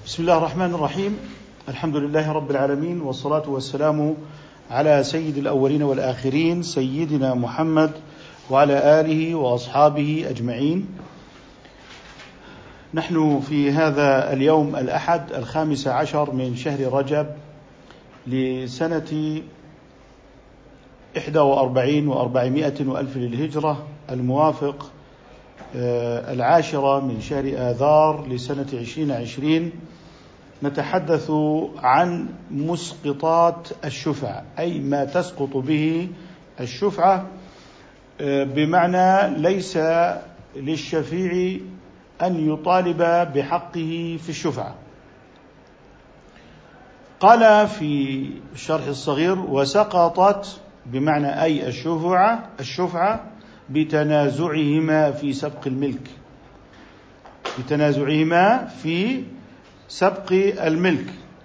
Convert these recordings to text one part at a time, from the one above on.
بسم الله الرحمن الرحيم. الحمد لله رب العالمين، والصلاة والسلام على سيد الأولين والآخرين سيدنا محمد وعلى آله وأصحابه أجمعين. نحن في هذا اليوم الأحد 15 من شهر رجب لسنة 41 و400 وألف للهجرة، الموافق 10 من شهر آذار لسنة 2020. نتحدث عن مسقطات الشفعة، أي ما تسقط به الشفعة، بمعنى ليس للشفيع أن يطالب بحقه في الشفعة. قال في الشرح الصغير: وسقطت بمعنى أي الشفعة بتنازعهما في سبق الملك، بتنازعهما في سبق الملك.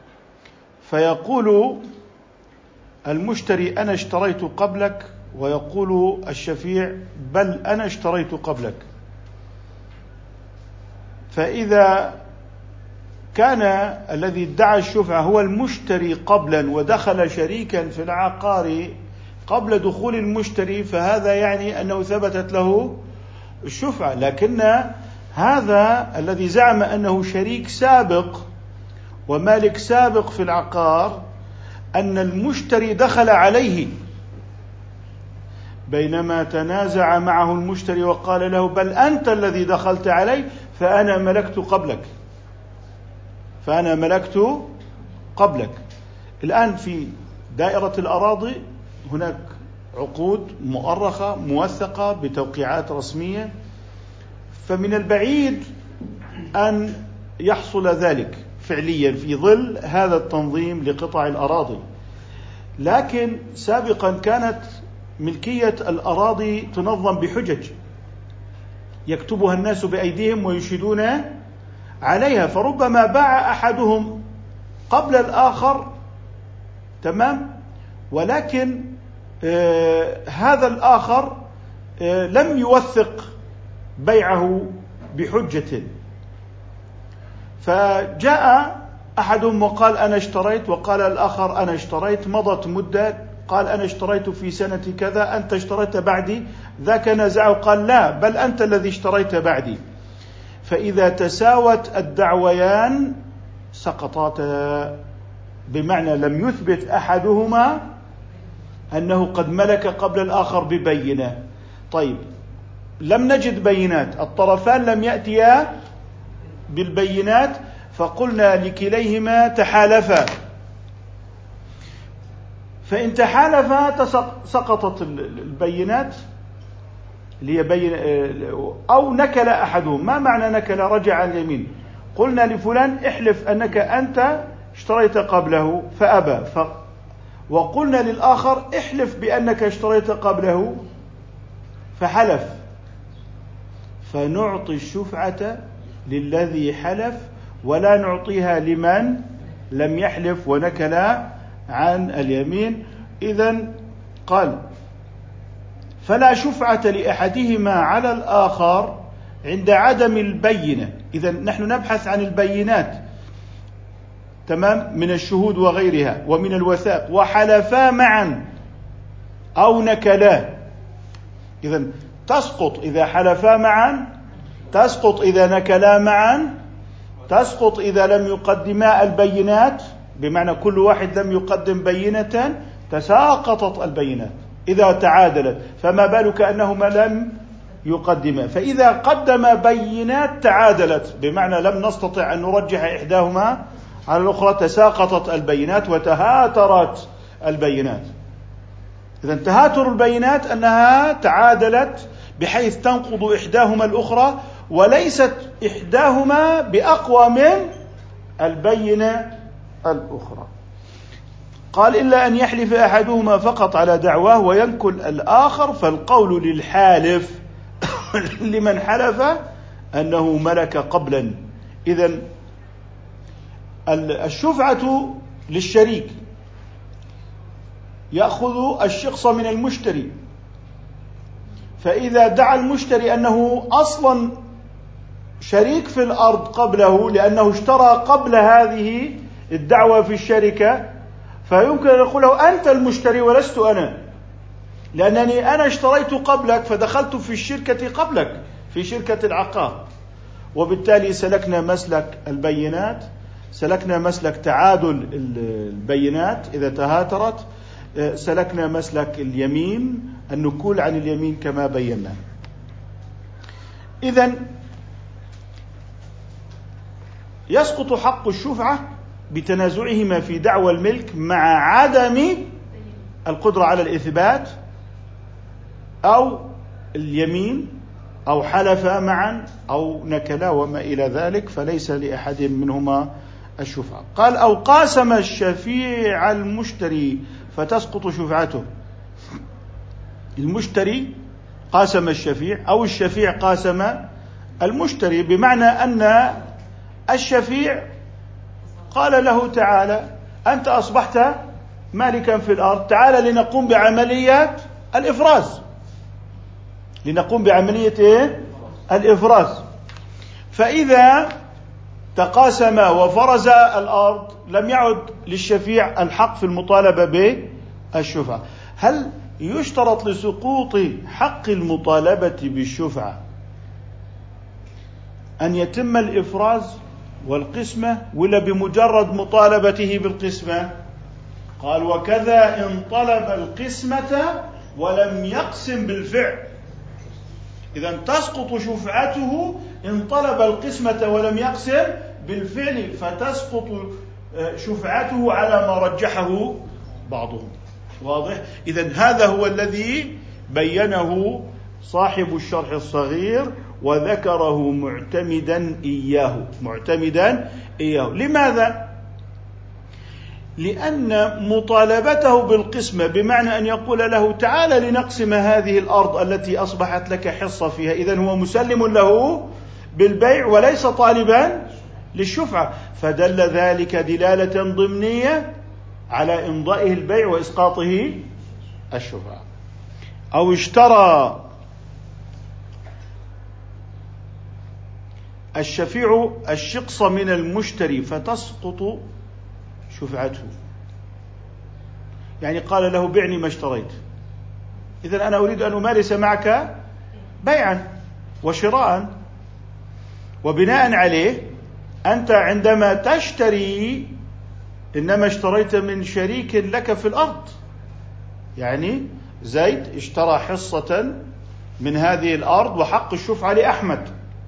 فيقول المشتري: أنا اشتريت قبلك، ويقول الشفيع: بل أنا اشتريت قبلك. فإذا كان الذي ادعى الشفعة هو المشتري قبلا ودخل شريكا في العقار قبل دخول المشتري، فهذا يعني أنه ثبتت له الشفعة. لكن هذا الذي زعم أنه شريك سابق ومالك سابق في العقار، أن المشتري دخل عليه بينما تنازع معه المشتري وقال له: بل أنت الذي دخلت علي، فأنا ملكت قبلك. الآن في دائرة الأراضي هناك عقود مؤرخة موثقة بتوقيعات رسمية، فمن البعيد أن يحصل ذلك فعليا في ظل هذا التنظيم لقطع الأراضي. لكن سابقا كانت ملكية الأراضي تنظم بحجج يكتبها الناس بأيديهم ويشهدون عليها، فربما باع أحدهم قبل الآخر، تمام، ولكن هذا الآخر لم يوثق بيعه بحجة، فجاء أحدهم وقال: أنا اشتريت، وقال الآخر: أنا اشتريت. مضت مدة، قال: أنا اشتريت في سنة كذا، أنت اشتريت بعدي. ذاك نزعه قال: لا، بل أنت الذي اشتريت بعدي. فإذا تساوت الدعويان سقطاتا، بمعنى لم يثبت أحدهما أنه قد ملك قبل الآخر ببينة. طيب، لم نجد بينات، الطرفان لم يأتيا بالبينات، فقلنا لكليهما تحالفا. فإن تحالفا سقطت البينات أو نكل أحدهم. ما معنى نكل؟ رجع عن اليمين. قلنا لفلان: احلف أنك أنت اشتريت قبله، فأبى. وقلنا للآخر: احلف بأنك اشتريت قبله، فحلف. فنعطي الشفعة للذي حلف، ولا نعطيها لمن لم يحلف ونكل عن اليمين. إذن قال: فلا شفعة لأحدهما على الآخر عند عدم البينة. إذن نحن نبحث عن البينات، تمام، من الشهود وغيرها ومن الوثائق، وحلفا معا أو نكلا. إذن تسقط إذا حلفا معا، تسقط إذا نكلا معا، تسقط إذا لم يقدما البينات، بمعنى كل واحد لم يقدم بينة، تساقطت البينات إذا تعادلت، فما بالك أنهما لم يقدما. فإذا قدم بينات تعادلت، بمعنى لم نستطع أن نرجح إحداهما على الأخرى، تساقطت البينات وتهاترت البينات. إذا تهاتر البينات أنها تعادلت بحيث تنقض إحداهما الأخرى، وليست إحداهما بأقوى من البينة الأخرى. قال: إلا أن يحلف أحدهما فقط على دعواه وينكل الآخر، فالقول للحالف لمن حلف أنه ملك قبلا. إذن الشفعة للشريك يأخذ الشخص من المشتري، فإذا دعا المشتري أنه أصلا شريك في الأرض قبله لأنه اشترى قبل هذه الدعوة في الشركة، فيمكن أن يقول له أنت المشتري ولست أنا، لأنني أنا اشتريت قبلك فدخلت في الشركة قبلك في شركة العقار. وبالتالي سلكنا مسلك البينات، سلكنا مسلك تعادل البينات إذا تهاترت، سلكنا مسلك اليمين، النكول عن اليمين كما بينا. إذن يسقط حق الشفعة بتنازعهما في دعوى الملك مع عدم القدرة على الإثبات أو اليمين أو حلفا معا أو نكلا وما إلى ذلك، فليس لأحد منهما الشفعة. قال أو قاسم الشفيع المشتري فتسقط شفعته. المشتري قاسم الشفيع أو الشفيع قاسم المشتري، بمعنى أن الشفيع قال له تعالى أنت أصبحت مالكا في الأرض، تعالى لنقوم بعملية الإفراز، لنقوم بعملية الإفراز. فإذا تقاسم وفرز الأرض لم يعد للشفيع الحق في المطالبة بالشفعة. هل يشترط لسقوط حق المطالبة بالشفعة أن يتم الإفراز والقسمة ولا بمجرد مطالبته بالقسمة؟ قال وكذا إن طلب القسمة ولم يقسم بالفعل. إذا تسقط شفعته إن طلب القسمة ولم يقسم بالفعل، فتسقط شفعته على ما رجحه بعضهم. واضح؟ إذا هذا هو الذي بينه صاحب الشرح الصغير وذكره معتمدا إياه. لماذا؟ لأن مطالبته بالقسمة بمعنى أن يقول له تعالى لنقسم هذه الأرض التي أصبحت لك حصة فيها، إذن هو مسلم له بالبيع وليس طالبا للشفعة، فدل ذلك دلالة ضمنية على إمضائه البيع وإسقاطه الشفعة. أو اشترى الشفيع الشقص من المشتري فتسقط شفعته، يعني قال له بعني ما اشتريت، إذن أنا أريد أن أمارس معك بيعا وشراء، وبناء عليه أنت عندما تشتري إنما اشتريت من شريك لك في الأرض. يعني زيد اشترى حصة من هذه الأرض وحق الشفعة لأحمد،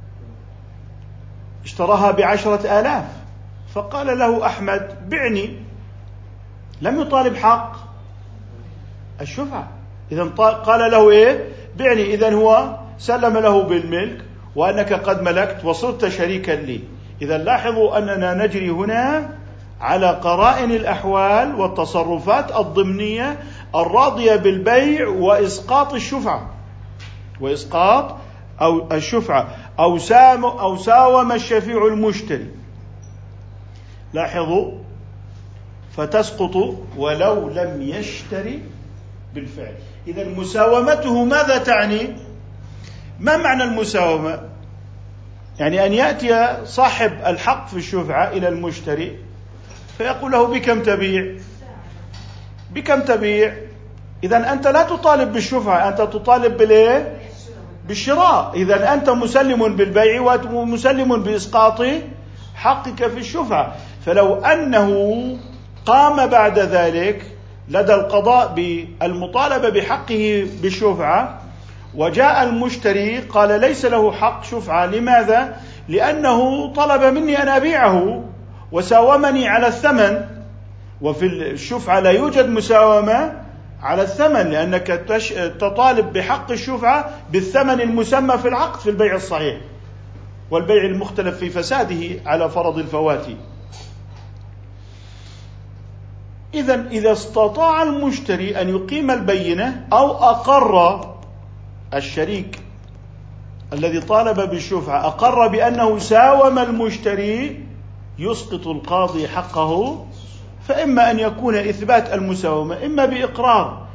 اشتراها ب10,000، فقال له أحمد بعني، لم يطالب حق الشفعة، إذن قال له إيه؟ بعني، إذن هو سلم له بالملك وأنك قد ملكت وصرت شريكا لي. إذن لاحظوا أننا نجري هنا على قرائن الأحوال والتصرفات الضمنية الراضية بالبيع وإسقاط الشفعة، وإسقاط أو الشفعة أو ساوم الشفيع المشتري. لاحظوا فتسقط ولو لم يشتري بالفعل. إذا مساومته ماذا تعني؟ ما معنى المساومة؟ يعني أن يأتي صاحب الحق في الشفعة إلى المشتري فيقول له بكم تبيع؟ إذا أنت لا تطالب بالشفعة، أنت تطالب بالشراء. إذا أنت مسلم بالبيع ومسلم بإسقاط حقك في الشفعة. فلو أنه قام بعد ذلك لدى القضاء بالمطالبة بحقه بالشفعة وجاء المشتري قال ليس له حق شفعة، لماذا؟ لأنه طلب مني أن أبيعه وساومني على الثمن، وفي الشفعة لا يوجد مساومة على الثمن، لأنك تطالب بحق الشفعة بالثمن المسمى في العقد في البيع الصحيح والبيع المختلف في فساده على فرض الفوات. إذا استطاع المشتري أن يقيم البينة أو أقر الشريك الذي طالب بالشفعة أقر بأنه ساوم المشتري، يسقط القاضي حقه. فإما أن يكون إثبات المساومة إما بإقرار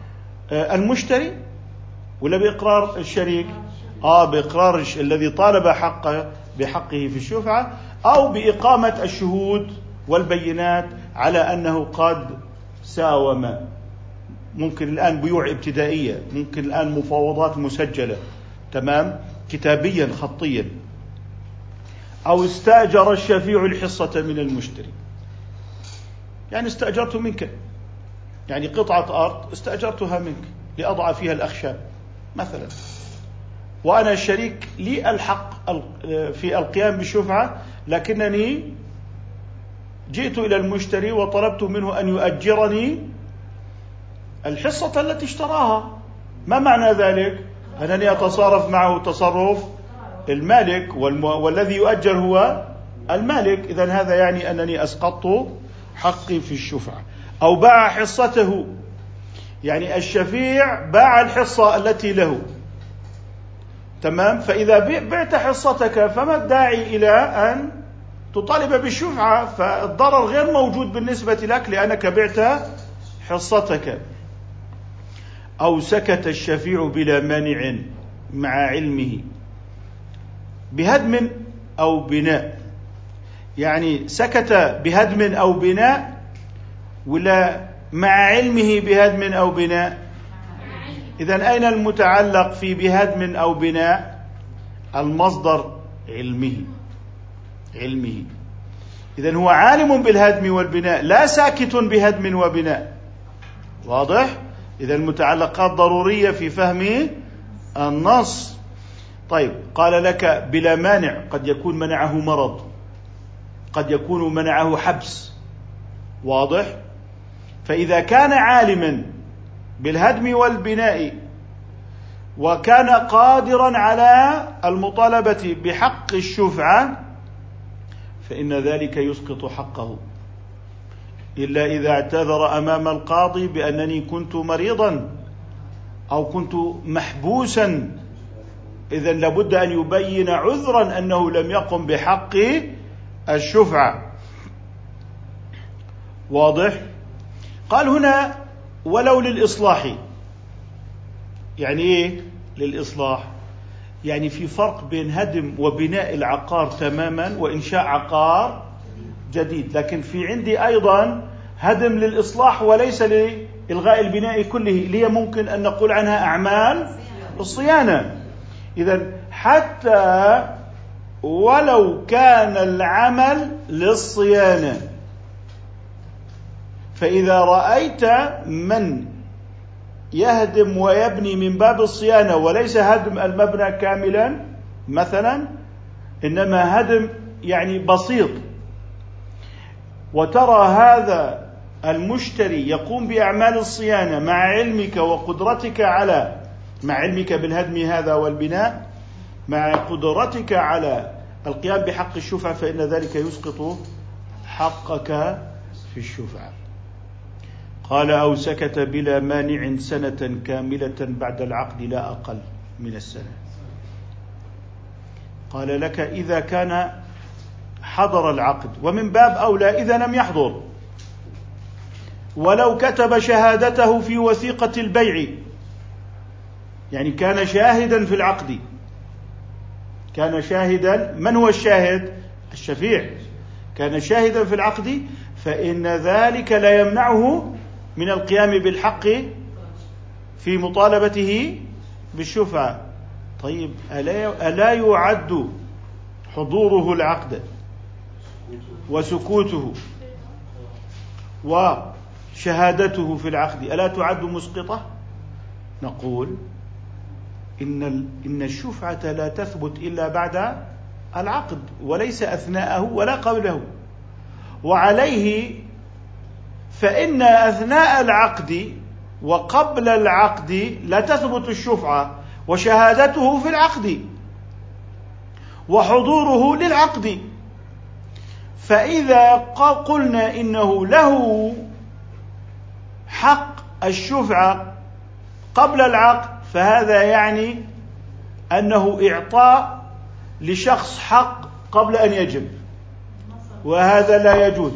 المشتري ولا بإقرار الشريك، بإقرار الذي طالب حق بحقه في الشفعة، أو بإقامة الشهود والبينات على أنه قد ساوم. ممكن الآن بيوع ابتدائية، ممكن الآن مفاوضات مسجلة، تمام، كتابيا خطيا. أو استأجر الشفيع الحصة من المشتري، يعني استأجرت منك، يعني قطعة أرض استأجرتها منك لأضع فيها الأخشاب مثلا، وأنا الشريك لي الحق في القيام بالشفعة، لكنني جئت إلى المشتري وطلبت منه أن يؤجرني الحصة التي اشتراها. ما معنى ذلك؟ أنني أتصرف معه تصرف المالك، والذي يؤجر هو المالك. إذن هذا يعني أنني أسقطت حقي في الشفعة. أو باع حصته، يعني الشفيع باع الحصة التي له، تمام. فإذا بعت حصتك فما الداعي إلى أن تطالب بالشفعة؟ فالضرر غير موجود بالنسبة لك لأنك بعت حصتك. أو سكت الشفيع بلا مانع مع علمه بهدم أو بناء، يعني سكت بهدم أو بناء ولا مع علمه بهدم أو بناء؟ إذن أين المتعلق في بهدم أو بناء؟ المصدر علمه. إذن هو عالم بالهدم والبناء، لا ساكت بهدم وبناء. واضح؟ إذن المتعلقات ضرورية في فهم النص. طيب، قال لك بلا مانع، قد يكون منعه مرض، قد يكون منعه حبس. واضح؟ فإذا كان عالما بالهدم والبناء وكان قادرا على المطالبة بحق الشفعة فإن ذلك يسقط حقه، إلا إذا اعتذر أمام القاضي بأنني كنت مريضا أو كنت محبوسا، إذن لابد أن يبين عذرا أنه لم يقم بحق الشفعة. واضح؟ قال هنا ولو للإصلاح. يعني إيه للإصلاح؟ يعني في فرق بين هدم وبناء العقار تماما وإنشاء عقار جديد، لكن في عندي أيضا هدم للإصلاح وليس لإلغاء البناء كله، اللي هي ممكن أن نقول عنها أعمال الصيانة. إذن حتى ولو كان العمل للصيانة، فإذا رأيت من يهدم ويبني من باب الصيانة وليس هدم المبنى كاملا مثلا، إنما هدم يعني بسيط، وترى هذا المشتري يقوم بأعمال الصيانة مع علمك وقدرتك مع علمك بالهدم هذا والبناء، مع قدرتك على القيام بحق الشفعة، فإن ذلك يسقط حقك في الشفعة. قال أو سكت بلا مانع سنة كاملة بعد العقد لا أقل من السنة. قال لك إذا كان حضر العقد، ومن باب أولى إذا لم يحضر، ولو كتب شهادته في وثيقة البيع، يعني كان شاهدا في العقد، كان شاهدا. من هو الشاهد؟ الشفيع. كان شاهدا في العقد، فإن ذلك لا يمنعه من القيام بالحق في مطالبته بالشفعة. طيب، ألا يعد حضوره العقد وسكوته وشهادته في العقد ألا تعد مسقطة؟ نقول إن الشفعة لا تثبت إلا بعد العقد وليس أثناءه ولا قبله. وعليه فإن أثناء العقد وقبل العقد لا تثبت الشفعة، وشهادته في العقد وحضوره للعقد. فإذا قلنا إنه له حق الشفعة قبل العقد، فهذا يعني أنه إعطاء لشخص حق قبل أن يجب، وهذا لا يجوز.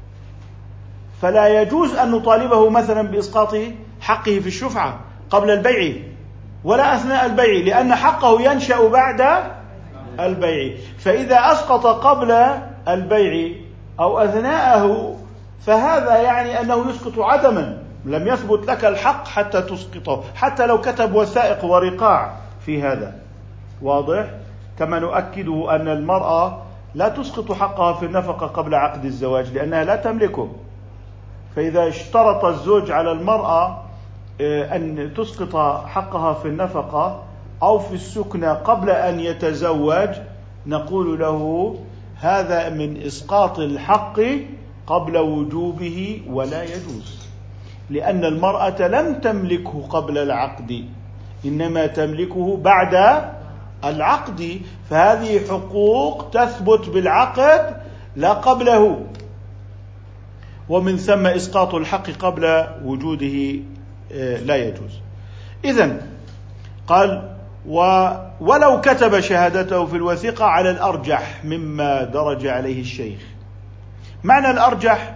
فلا يجوز أن نطالبه مثلا بإسقاط حقه في الشفعة قبل البيع ولا أثناء البيع، لأن حقه ينشأ بعد البيع. فإذا أسقط قبل البيع أو أثناءه فهذا يعني أنه يسقط عدما، لم يثبت لك الحق حتى تسقطه، حتى لو كتب وثائق ورقاع في هذا. واضح؟ كما نؤكده أن المرأة لا تسقط حقها في النفقة قبل عقد الزواج لأنها لا تملكه. فإذا اشترط الزوج على المرأة أن تسقط حقها في النفقة أو في السكنى قبل أن يتزوج، نقول له هذا من إسقاط الحق قبل وجوبه ولا يجوز، لأن المرأة لم تملكه قبل العقد، إنما تملكه بعد العقد، فهذه حقوق تثبت بالعقد لا قبله، ومن ثم إسقاط الحق قبل وجوده لا يجوز. إذن قال ولو كتب شهادته في الوثيقة على الأرجح مما درج عليه الشيخ. معنى الأرجح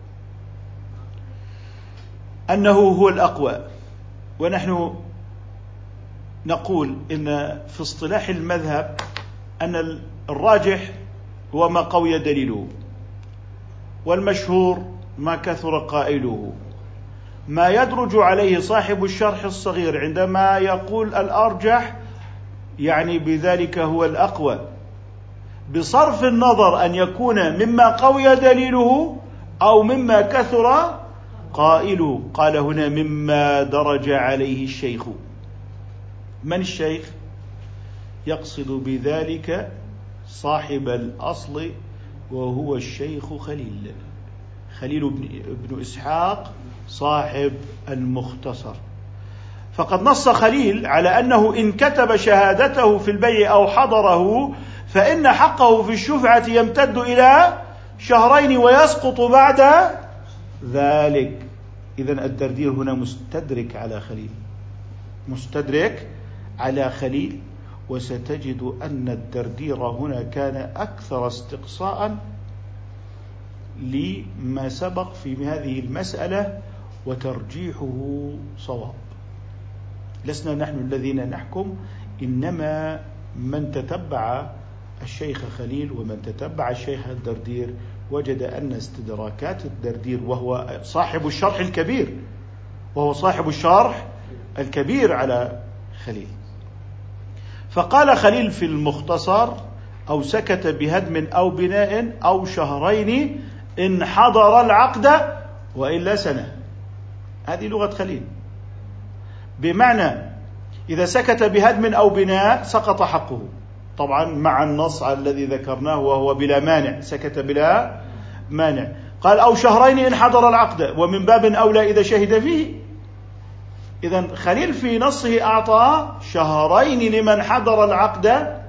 أنه هو الأقوى، ونحن نقول إن في اصطلاح المذهب أن الراجح هو ما قوي دليله، والمشهور ما كثر قائله. ما يدرج عليه صاحب الشرح الصغير عندما يقول الأرجح يعني بذلك هو الأقوى، بصرف النظر أن يكون مما قوي دليله أو مما كثر قائله. قال هنا مما درج عليه الشيخ. من الشيخ؟ يقصد بذلك صاحب الأصل وهو الشيخ خليل بن إسحاق صاحب المختصر. فقد نص خليل على أنه إن كتب شهادته في البيع أو حضره فإن حقه في الشفعة يمتد إلى 2 ويسقط بعد ذلك. إذن الدردير هنا مستدرك على خليل، وستجد أن الدردير هنا كان أكثر استقصاء لما سبق في هذه المسألة وترجيحه صواب. لسنا نحن الذين نحكم، إنما من تتبع الشيخ خليل ومن تتبع الشيخ الدردير وجد أن استدراكات الدردير وهو صاحب الشرح الكبير على خليل. فقال خليل في المختصر أو سكت بهدم أو بناء أو 2 إن حضر العقد وإلا سنة. هذه لغة خليل، بمعنى إذا سكت بهدم أو بناء سقط حقه، طبعا مع النص الذي ذكرناه وهو بلا مانع، سكت بلا مانع. قال أو 2 إن حضر العقد، ومن باب أولى إذا شهد فيه. إذن خليل في نصه أعطى 2 لمن حضر العقد،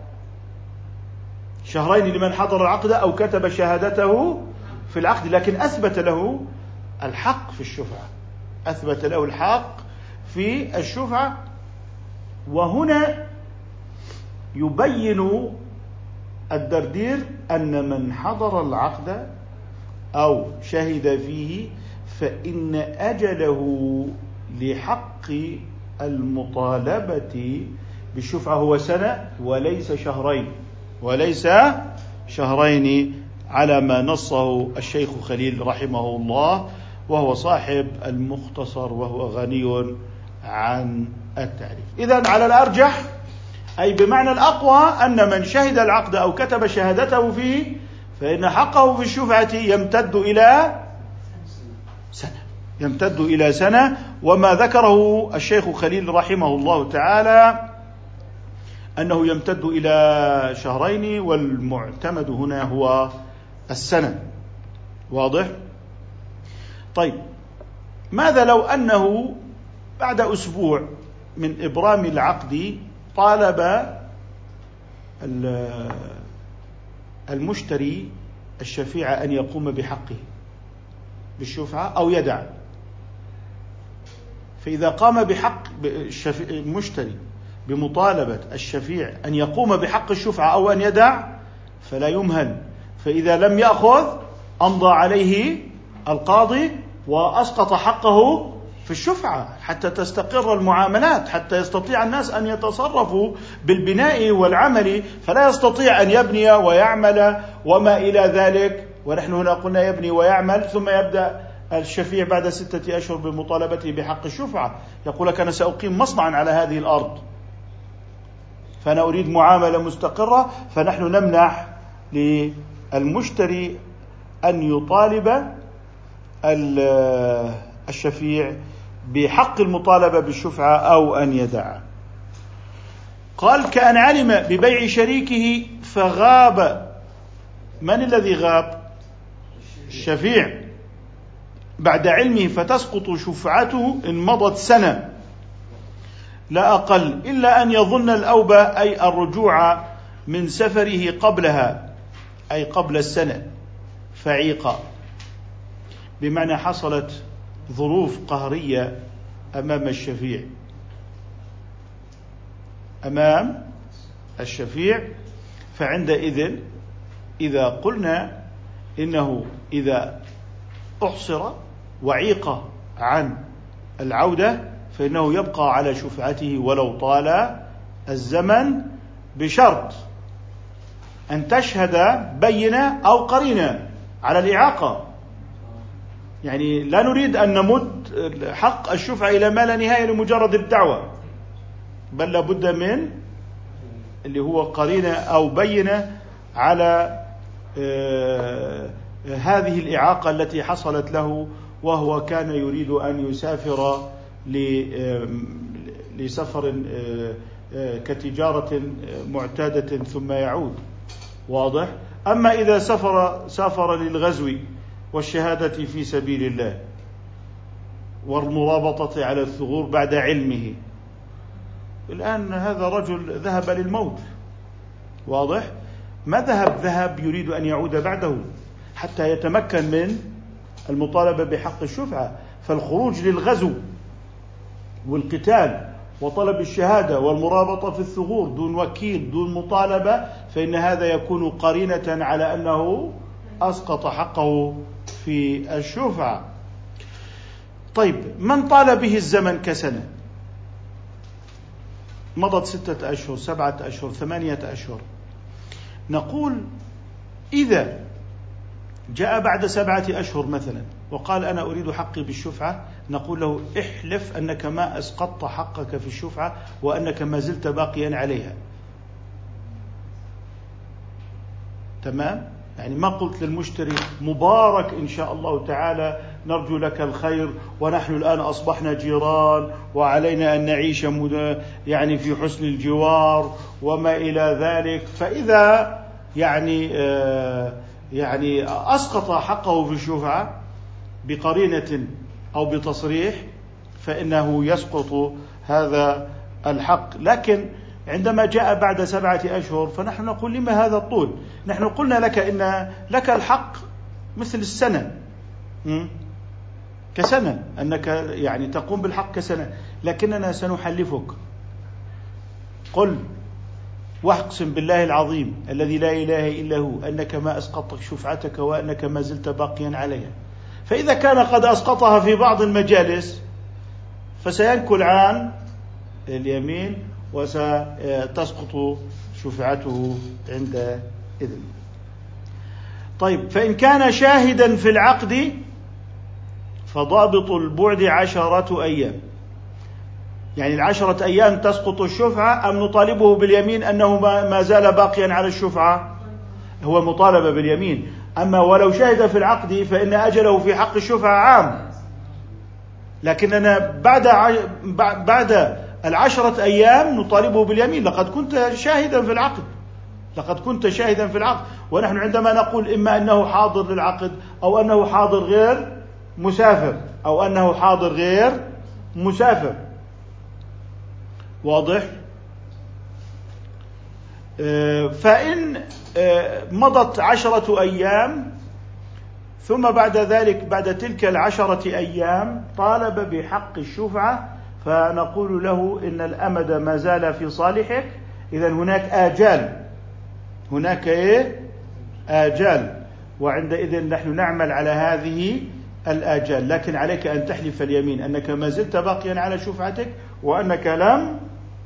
2 لمن حضر العقد أو كتب شهادته في العقد، لكن أثبت له الحق في الشفعة. وهنا يبين الدردير أن من حضر العقد أو شهد فيه فإن أجله لحق المطالبة بالشفعة هو 1 وليس 2 على ما نصه الشيخ خليل رحمه الله، وهو صاحب المختصر وهو غني عن التعريف. إذن على الأرجح أي بمعنى الأقوى أن من شهد العقد أو كتب شهادته فيه فإن حقه في الشفعة يمتد إلى سنة. وما ذكره الشيخ خليل رحمه الله تعالى أنه يمتد إلى 2 والمعتمد هنا هو 1. واضح؟ طيب، ماذا لو أنه بعد أسبوع من إبرام العقد طالب المشتري الشفيع أن يقوم بحقه بالشفعة أو يدع؟ فإذا قام بحق المشتري بمطالبة الشفيع أن يقوم بحق الشفعة أو أن يدع فلا يمهل، فإذا لم يأخذ أمضى عليه القاضي وأسقط حقه في الشفعة حتى تستقر المعاملات، حتى يستطيع الناس أن يتصرفوا بالبناء والعمل، فلا يستطيع أن يبني ويعمل وما إلى ذلك. ونحن هنا قلنا يبني ويعمل، ثم يبدأ الشفيع بعد 6 أشهر بمطالبته بحق الشفعة، يقول لك أنا سأقيم مصنعا على هذه الأرض، فأنا أريد معاملة مستقرة. فنحن نمنح للمشتري أن يطالب الشفيع بحق المطالبة بالشفعة أو أن يدعه. قال كأن علم ببيع شريكه فغاب. من الذي غاب؟ الشفيع. بعد علمه فتسقط شفعته إن مضت سنة لا أقل، إلا أن يظن الأوبة أي الرجوع من سفره قبلها، أي قبل السنة، فعيقا، بمعنى حصلت ظروف قهرية أمام الشفيع. فعندئذ إذا قلنا إنه إذا أحصر وعيق عن العودة فإنه يبقى على شفعته ولو طال الزمن، بشرط أن تشهد بينة أو قرينة على الإعاقة. يعني لا نريد أن نمد حق الشفعة إلى ما لا نهاية لمجرد الدعوة، بل لابد من اللي هو قرينة أو بينة على هذه الإعاقة التي حصلت له، وهو كان يريد أن يسافر لسفر كتجارة معتادة ثم يعود. واضح؟ أما إذا سافر للغزو والشهادة في سبيل الله والمرابطة على الثغور بعد علمه، الآن هذا رجل ذهب للموت. واضح؟ ما ذهب يريد أن يعود بعده حتى يتمكن من المطالبة بحق الشفعة. فالخروج للغزو والقتال وطلب الشهادة والمرابطة في الثغور دون وكيل دون مطالبة، فإن هذا يكون قرينة على أنه أسقط حقه في الشفعة. طيب، من طال به الزمن كسنة، مضت 6 أشهر 7 أشهر 8 أشهر، نقول إذا جاء بعد 7 أشهر مثلا وقال أنا أريد حقي بالشفعة، نقول له احلف أنك ما أسقطت حقك في الشفعة وأنك ما زلت باقيا عليها. تمام؟ يعني ما قلت للمشتري مبارك إن شاء الله تعالى، نرجو لك الخير، ونحن الآن أصبحنا جيران وعلينا أن نعيش يعني في حسن الجوار وما إلى ذلك. فإذا يعني أسقط حقه في الشفعة بقرينة أو بتصريح فإنه يسقط هذا الحق. لكن عندما جاء بعد 7 أشهر فنحن نقول لما هذا الطول؟ نحن قلنا لك إن لك الحق مثل السنة، كسنة، أنك يعني تقوم بالحق كسنة، لكننا سنحلفك. قل واقسم بالله العظيم الذي لا إله إلا هو أنك ما أسقطت شفعتك وأنك ما زلت باقيا عليها. فإذا كان قد أسقطها في بعض المجالس فسينكل عن اليمين وستسقط شفعته عندئذ. طيب، فإن كان شاهدا في العقد فضابط البعد 10 أيام. يعني 10 أيام تسقط الشفعة، أم نطالبه باليمين أنه ما زال باقيا على الشفعة؟ هو مطالبة باليمين. أما ولو شهد في العقد فإن أجله في حق الشفعة عام، لكننا بعد 10 أيام نطالبه باليمين. لقد كنت شاهدا في العقد. ونحن عندما نقول إما أنه حاضر للعقد أو أنه حاضر غير مسافر واضح؟ فإن مضت 10 أيام ثم بعد ذلك بعد تلك 10 أيام طالب بحق الشفعة، فنقول له إن الأمد ما زال في صالحك، إذن هناك آجال، وعندئذ نحن نعمل على هذه الآجال، لكن عليك أن تحلف اليمين أنك ما زلت باقيا على شفعتك وأنك لم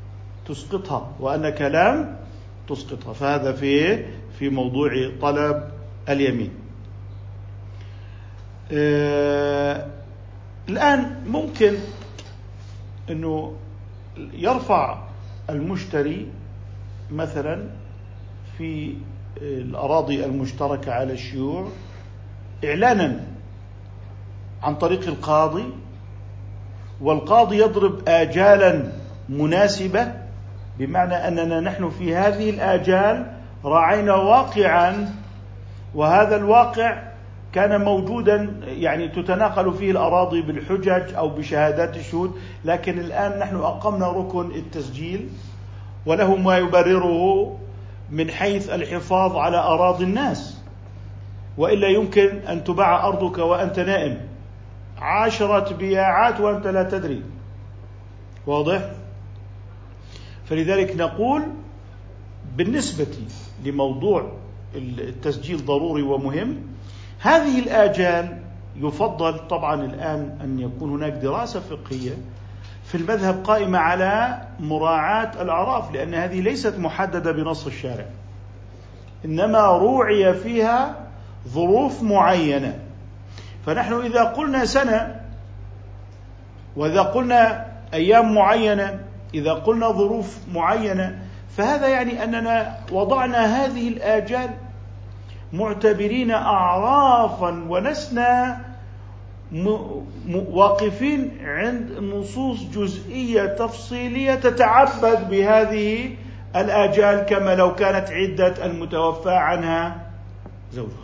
تسقطها. فهذا في موضوع طلب اليمين. الآن ممكن أنه يرفع المشتري مثلا في الأراضي المشتركة على الشيوع إعلانا عن طريق القاضي، والقاضي يضرب آجالا مناسبة، بمعنى أننا نحن في هذه الآجال راعينا واقعا، وهذا الواقع كان موجودا يعني تتناقل فيه الأراضي بالحجج أو بشهادات الشهود، لكن الآن نحن أقمنا ركن التسجيل وله ما يبرره من حيث الحفاظ على أراضي الناس، وإلا يمكن أن تباع أرضك وأنت نائم 10 بياعات وأنت لا تدري. واضح؟ فلذلك نقول بالنسبة لموضوع التسجيل ضروري ومهم. هذه الآجال يفضل طبعا الآن أن يكون هناك دراسة فقهية في المذهب قائمة على مراعاة الأعراف، لأن هذه ليست محددة بنص الشارع، إنما روعي فيها ظروف معينة. فنحن إذا قلنا سنة، وإذا قلنا أيام معينة، إذا قلنا ظروف معينة، فهذا يعني أننا وضعنا هذه الآجال معتبرين أعرافا ولسنا واقفين عند نصوص جزئية تفصيلية تتعبد بهذه الآجال كما لو كانت عدة المتوفى عنها زوجها.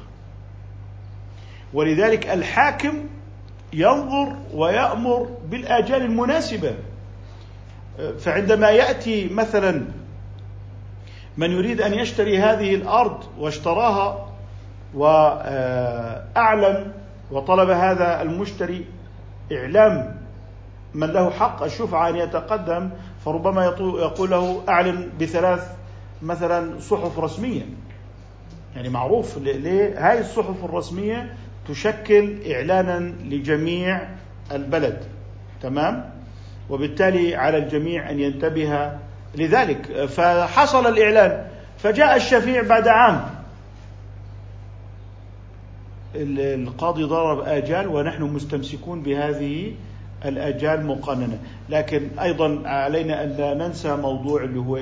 ولذلك الحاكم ينظر ويأمر بالآجال المناسبة. فعندما يأتي مثلا من يريد أن يشتري هذه الأرض واشتراها وأعلم وطلب هذا المشتري إعلام من له حق الشفعة أن يتقدم، فربما يقول له أعلن ب3 مثلا صحف رسمية، يعني معروف هذه الصحف الرسمية تشكل إعلانا لجميع البلد، تمام؟ وبالتالي على الجميع أن ينتبه لذلك. فحصل الإعلان، فجاء الشفيع بعد عام، القاضي ضرب آجال ونحن مستمسكون بهذه الآجال مقننة. لكن أيضا علينا أن لا ننسى موضوع اللي هو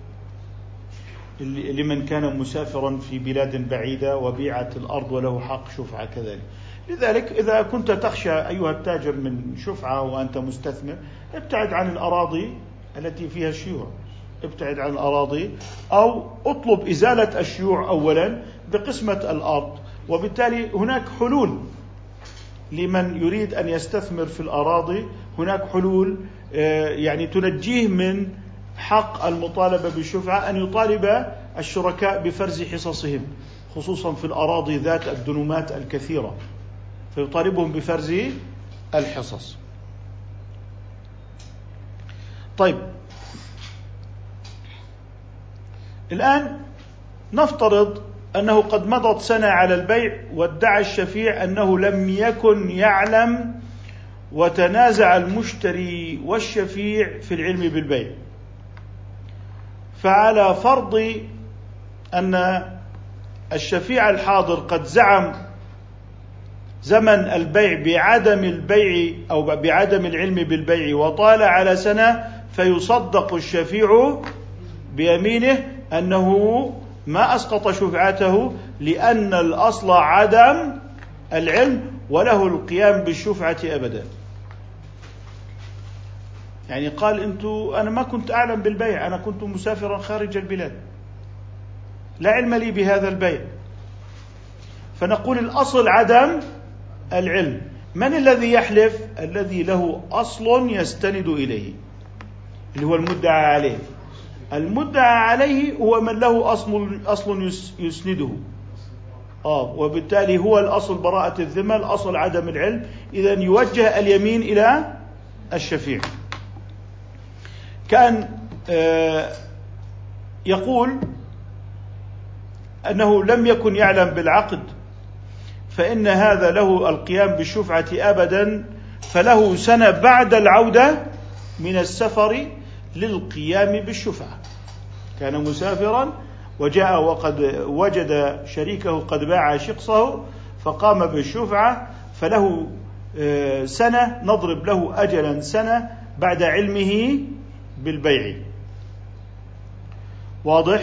لمن كان مسافرا في بلاد بعيدة وبيعت الأرض وله حق شفعة كذلك. لذلك إذا كنت تخشى أيها التاجر من شفعة وأنت مستثمر، ابتعد عن الأراضي التي فيها الشيوع، ابتعد عن الأراضي، أو اطلب إزالة الشيوع أولا بقسمة الأرض. وبالتالي هناك حلول لمن يريد أن يستثمر في الأراضي، هناك حلول يعني تنجيه من حق المطالبة بالشفعة، أن يطالب الشركاء بفرز حصصهم، خصوصا في الأراضي ذات الدنومات الكثيرة، فيطالبهم بفرز الحصص. طيب، الآن نفترض أنه قد مضت سنة على البيع، وادعى الشفيع أنه لم يكن يعلم، وتنازع المشتري والشفيع في العلم بالبيع. فعلى فرض أن الشفيع الحاضر قد زعم زمن البيع بعدم البيع أو بعدم العلم بالبيع وطال على سنة، فيصدق الشفيع بيمينه أنه ما أسقط شفعته، لأن الأصل عدم العلم وله القيام بالشفعة أبدا. يعني قال أنا ما كنت أعلم بالبيع، أنا كنت مسافرا خارج البلاد، لا علم لي بهذا البيع. فنقول الأصل عدم العلم. من الذي يحلف؟ الذي له أصل يستند إليه، اللي هو المدعى عليه. المدعى عليه هو من له أصل يسنده، وبالتالي هو الأصل براءة الذمة، الأصل عدم العلم. إذن يوجه اليمين إلى الشفيع. كان يقول أنه لم يكن يعلم بالعقد، فإن هذا له القيام بالشفعة أبدا، فله سنة بعد العودة من السفر للقيام بالشفعة. كان مسافرا وجاء وقد وجد شريكه قد باع شقصه فقام بالشفعة، فله سنة، نضرب له أجلا سنة بعد علمه بالبيع. واضح؟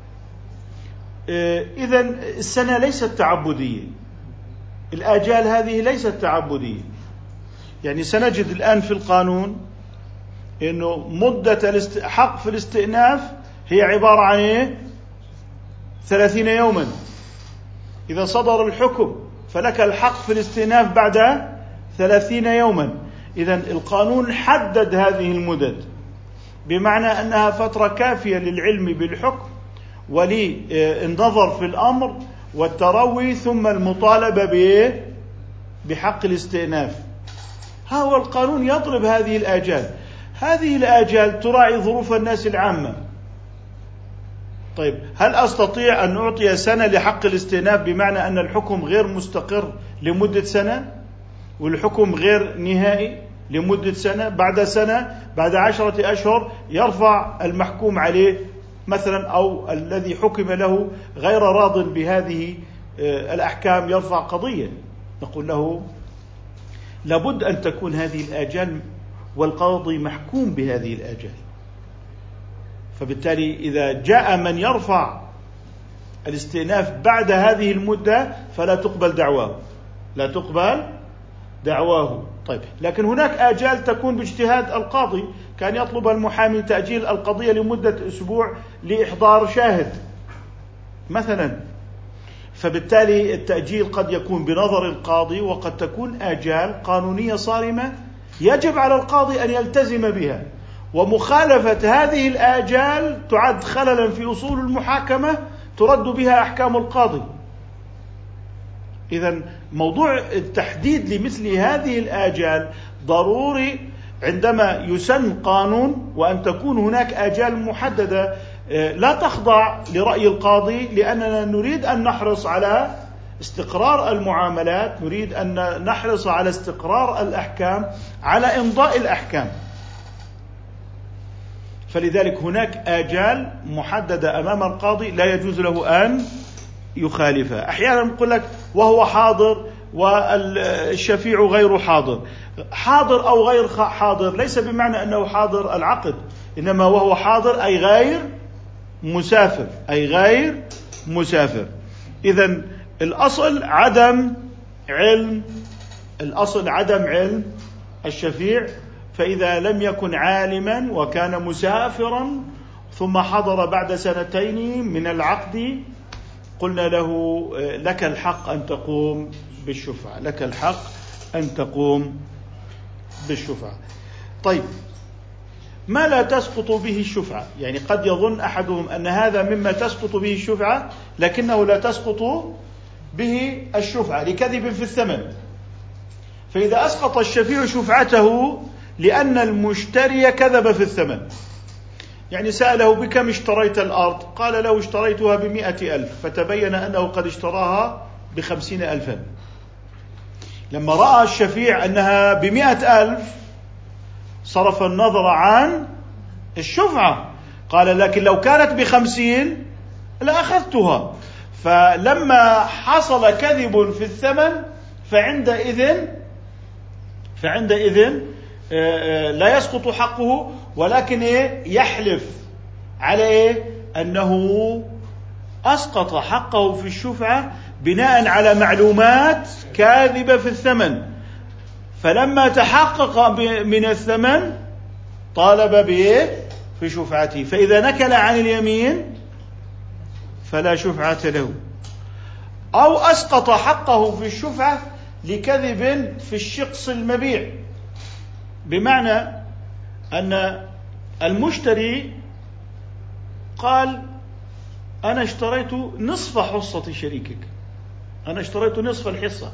إذن السنة ليست تعبدية، الآجال هذه ليست تعبدية. يعني سنجد الآن في القانون إنه مدة حق في الاستئناف هي عبارة عن 30 يوما. إذا صدر الحكم فلك الحق في الاستئناف بعد 30 يوما. إذن القانون حدد هذه المدد، بمعنى أنها فترة كافية للعلم بالحكم وللنظر في الأمر والتروي ثم المطالبة بحق الاستئناف. ها هو القانون يضرب هذه الآجال. هذه الآجال تراعي ظروف الناس العامة. طيب، هل أستطيع أن أعطي سنة لحق الاستئناف بمعنى أن الحكم غير مستقر لمدة سنة والحكم غير نهائي لمدة سنة، بعد سنة بعد 10 أشهر يرفع المحكوم عليه مثلا أو الذي حكم له غير راض بهذه الأحكام يرفع قضية؟ نقول له لابد أن تكون هذه الآجال والقاضي محكوم بهذه الآجال. فبالتالي إذا جاء من يرفع الاستئناف بعد هذه المدة فلا تقبل دعواه، لا تقبل دعواه. طيب، لكن هناك آجال تكون باجتهاد القاضي. كان يطلب المحامي تأجيل القضية لمدة أسبوع لإحضار شاهد مثلا، فبالتالي التأجيل قد يكون بنظر القاضي، وقد تكون آجال قانونية صارمة يجب على القاضي أن يلتزم بها، ومخالفة هذه الآجال تعد خللا في أصول المحاكمة ترد بها أحكام القاضي. إذن موضوع التحديد لمثل هذه الآجال ضروري عندما يسن قانون، وأن تكون هناك آجال محددة لا تخضع لرأي القاضي، لأننا نريد أن نحرص على استقرار المعاملات، نريد أن نحرص على استقرار الأحكام، على إمضاء الأحكام. فلذلك هناك آجال محددة أمام القاضي لا يجوز له أن يخالفها. أحيانا نقول لك وهو حاضر والشفيع غير حاضر. حاضر أو غير حاضر ليس بمعنى أنه حاضر العقد، إنما وهو حاضر أي غير مسافر، أي غير مسافر. إذن الأصل عدم علم الشفيع، فإذا لم يكن عالما وكان مسافرا ثم حضر بعد 2 من العقد قلنا له لك الحق أن تقوم بالشفعة، لك الحق أن تقوم بالشفعة. طيب، ما لا تسقط به الشفعة؟ يعني قد يظن أحدهم أن هذا مما تسقط به الشفعة لكنه لا تسقط به الشفعة لكذب في الثمن. فإذا أسقط الشفيع شفعته لأن المشتري كذب في الثمن، يعني سأله بكم اشتريت الأرض؟ قال له اشتريتها ب100,000، فتبين أنه قد اشتراها ب50,000. لما رأى الشفيع أنها ب100,000 صرف النظر عن الشفعة، قال لكن لو كانت ب50 لأخذتها. فلما حصل كذب في الثمن فعندئذ لا يسقط حقه، ولكن يحلف على أنه أسقط حقه في الشفعة بناء على معلومات كاذبة في الثمن، فلما تحقق من الثمن طالب في شفعته. فإذا نكل عن اليمين فلا شفعة له. أو أسقط حقه في الشفعة لكذب في الشقص المبيع، بمعنى أن المشتري قال أنا اشتريت نصف حصة شريكك، أنا اشتريت نصف الحصة،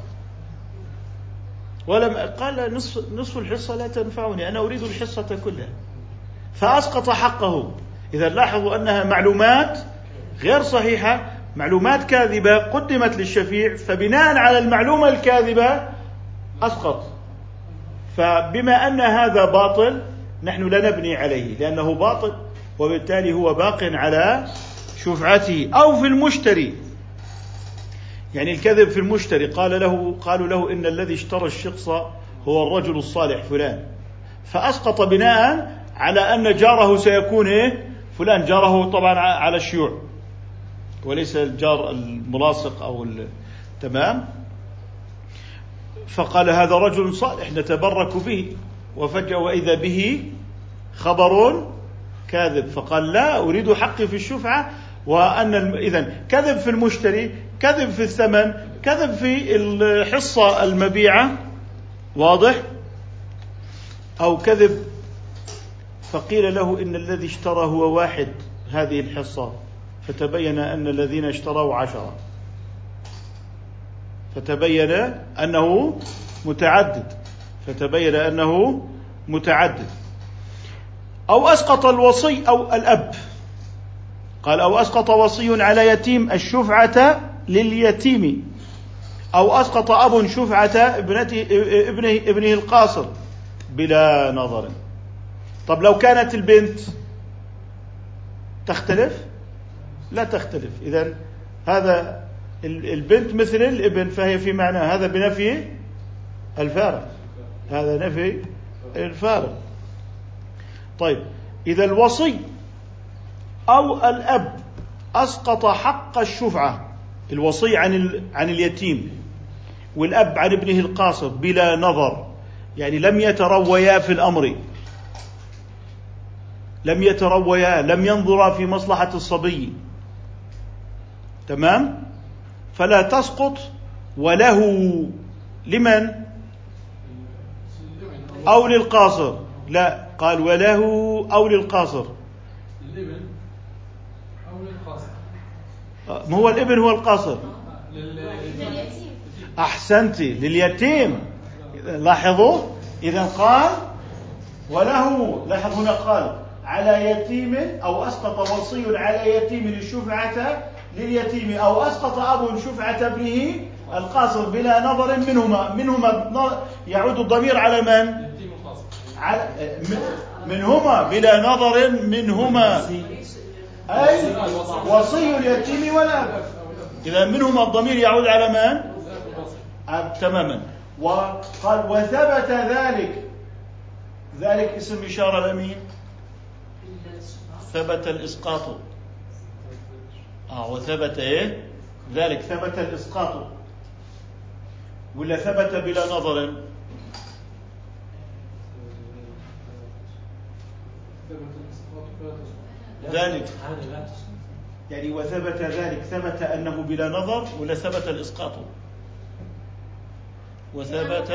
قال نصف الحصة لا تنفعني، أنا أريد الحصة كلها، فأسقط حقه. إذا لاحظوا أنها معلومات غير صحيحة معلومات كاذبة قدمت للشفيع، فبناء على المعلومة الكاذبة أسقط. فبما أن هذا باطل نحن لا نبني عليه لأنه باطل، وبالتالي هو باق على شفعته. أو في المشتري، يعني الكذب في المشتري، قالوا له إن الذي اشترى الشخص هو الرجل الصالح فلان، فأسقط بناء على أن جاره سيكون فلان، جاره طبعا على الشيوع وليس الجار الملاصق أو تمام. فقال هذا رجل صالح نتبرك به، وفجأة وإذا به خبر كاذب، فقال لا أريد حقي في الشفعة. وأن إذن كذب في المشتري، كذب في الثمن، كذب في الحصة المبيعة، واضح؟ أو كذب فقيل له إن الذي اشترى هو واحد هذه الحصة، فتبين أن الذين اشتروا 10، فتبين أنه متعدد. أو أسقط الوصي أو الأب، قال أو أسقط وصي على يتيم الشفعة لليتيم، أو أسقط أب شفعة ابنه القاصر بلا نظر. طب لو كانت البنت تختلف؟ لا تختلف. إذن هذا البنت مثل الابن، فهي في معنى هذا بنفي الفارق، هذا نفي الفارق. طيب إذا الوصي أو الأب أسقط حق الشفعة، الوصي عن اليتيم والأب عن ابنه القاصر بلا نظر، يعني لم يترويا في الأمر، لم ينظرا في مصلحة الصبي، تمام؟ فلا تسقط. وله لمن؟ أو للقاصر؟ لا، قال وله أو للقاصر. ما هو الابن هو القاصر؟ أحسنتي، لليتيم. لاحظوا، إذا قال وله، لاحظ هنا قال على يتيم، أو أسقط وصي على يتيم الشفعة لليتيم، أو أسقط أب شفعة ابنه القاصر بلا نظر منهما يعود الضمير على من؟ منهما بلا نظر منهما، أي وصي اليتيم والأب. إذا منهما الضمير يعود على من؟ تماما. وقال وثبت ذلك اسم إشارة لمين؟ ثبت الإسقاط. وثبت ذلك ثبت الإسقاط، ولا ثبت بلا نظر؟ ذلك يعني وثبت ذلك، ثبت أنه بلا نظر ولا ثبت الإسقاط؟ وثبت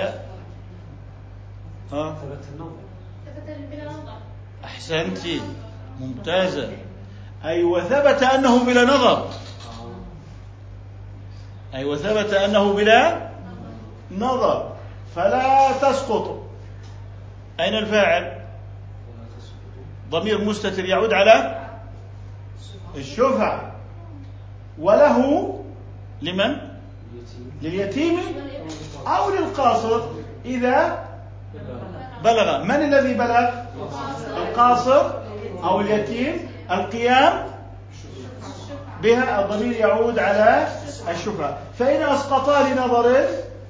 ثبت بلا نظر. أحسنتي، ممتازة. أي وثبت أنه بلا نظر، أي وثبت أنه بلا نظر، فلا تسقط. أين الفاعل؟ ضمير مستتر يعود على الشفعة. وله لمن؟ لليتيم أو للقاصر إذا بلغ. من الذي بلغ؟ القاصر أو اليتيم. القيام بها الضمير يعود على الشفعة. فإن أسقطا لنظر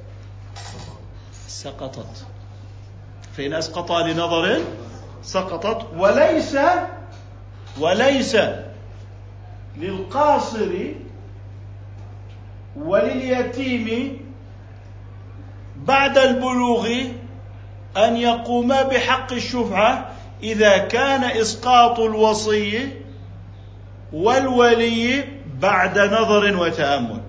سقطت، فإن أسقطا لنظر سقطت. وليس للقاصر ولليتيم بعد البلوغ أن يقوما بحق الشفعة إذا كان إسقاط الوصي والولي بعد نظر وتأمل.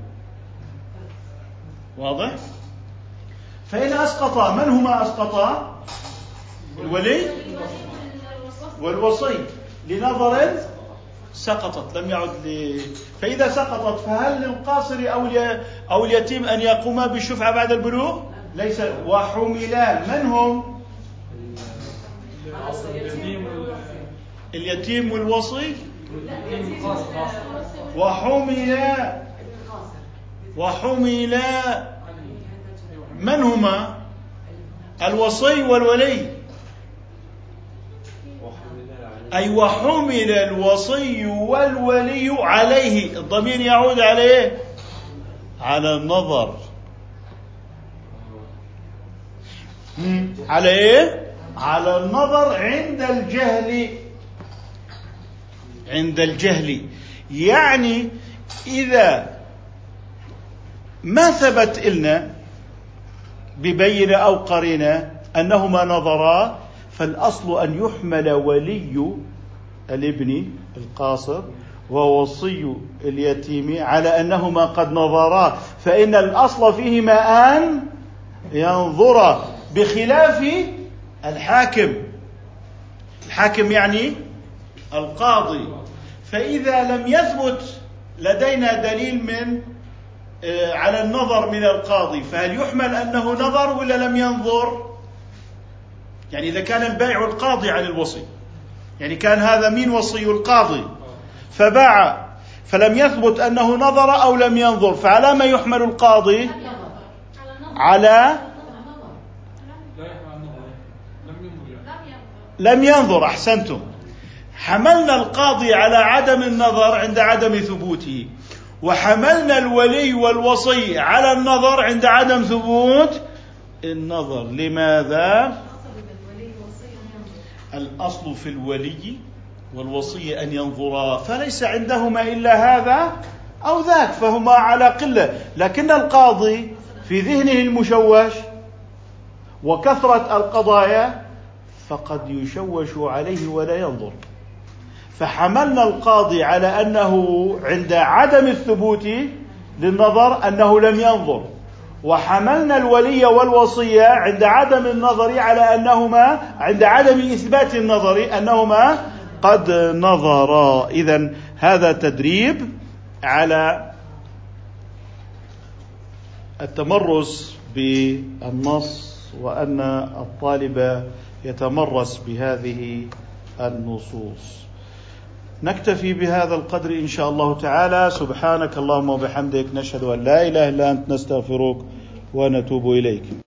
واضح؟ فإن أسقطا، من هما أسقطا؟ الولي والوصي لنظر سقطت، لم يعد فإذا سقطت فهل للقاصر أو اليتيم أن يقوما بالشفعة بعد البلوغ؟ ليس. وحملان، من هم؟ اليتيم والوصي وحمل من هما؟ الوصي والولي. أي وحمل الوصي والولي عليه. الضمير يعود عليه على النظر. على إيه؟ على النظر عند الجهل. يعني إذا ما ثبت إلنا ببينة أو قرينة أنهما نظرا، فالأصل أن يحمل ولي الابن القاصر ووصي اليتيم على أنهما قد نظرا، فإن الأصل فيهما أن ينظر، بخلاف الحاكم يعني القاضي. فإذا لم يثبت لدينا دليل على النظر من القاضي، فهل يحمل أنه نظر ولا لم ينظر؟ يعني إذا كان البائع القاضي عن الوصي، يعني كان هذا مين؟ وصي القاضي، فباع فلم يثبت أنه نظر أو لم ينظر، فعلى ما يحمل القاضي؟ على لم ينظر. أحسنتم. حملنا القاضي على عدم النظر عند عدم ثبوته، وحملنا الولي والوصي على النظر عند عدم ثبوت النظر. لماذا؟ الأصل في الولي والوصي أن ينظرا، فليس عندهما إلا هذا أو ذاك، فهما على قلة. لكن القاضي في ذهنه المشوش وكثرة القضايا فقد يشوش عليه ولا ينظر، فحملنا القاضي على أنه عند عدم الثبوت للنظر أنه لم ينظر، وحملنا الولي والوصية عند عدم النظر على أنهما عند عدم إثبات النظر أنهما قد نظرا. إذن هذا تدريب على التمرس بالنص، وأن الطالب يتمرس بهذه النصوص. نكتفي بهذا القدر إن شاء الله تعالى. سبحانك اللهم وبحمدك، نشهد أن لا إله إلا أنت، نستغفرك ونتوب إليك.